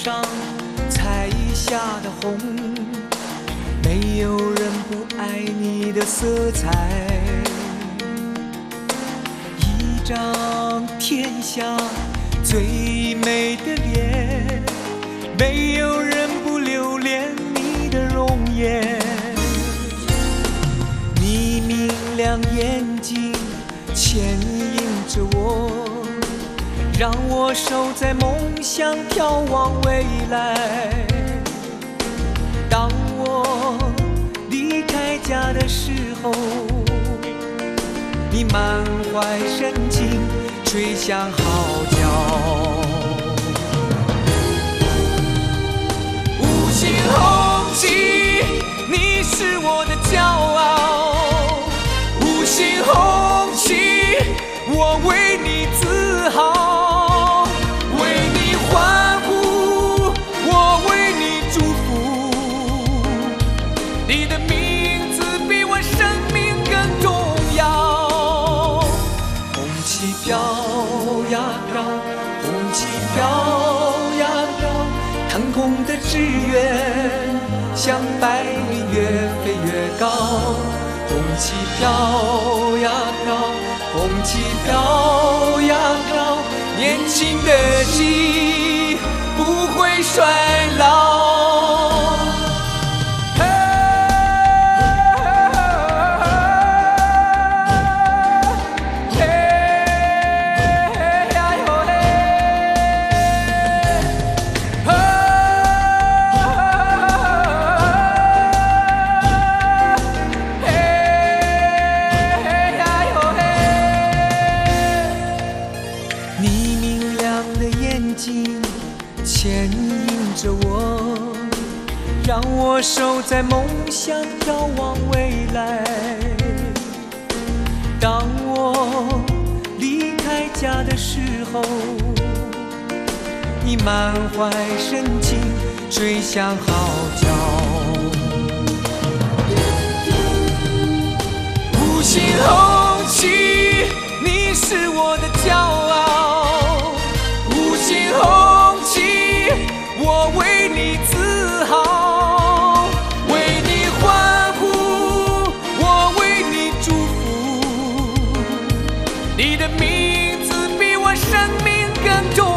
上彩下的红，没有人不爱你的色彩。一张天下最美的脸，没有人不留恋你的容颜。你明亮眼睛牵引着我，让我守在梦想眺望未来。当我离开家的时候，你满怀深情吹响号角。五星红旗，你是我的骄傲。五星红旗，我为你自豪，为你欢呼，我为你祝福。你的名字比我生命更重要。红旗飘呀飘，红旗飘呀飘，腾空的志愿像百里越飞越高。红旗飘呀飘，红旗飘呀飘，年轻的心不会衰老。你明亮的眼睛牵引着我，让我守在梦想眺望未来。当我离开家的时候，你满怀深情吹响号角。五星红旗，你是我的骄傲。五星红旗，我为你自豪，为你欢呼，我为你祝福。你的名字比我生命更重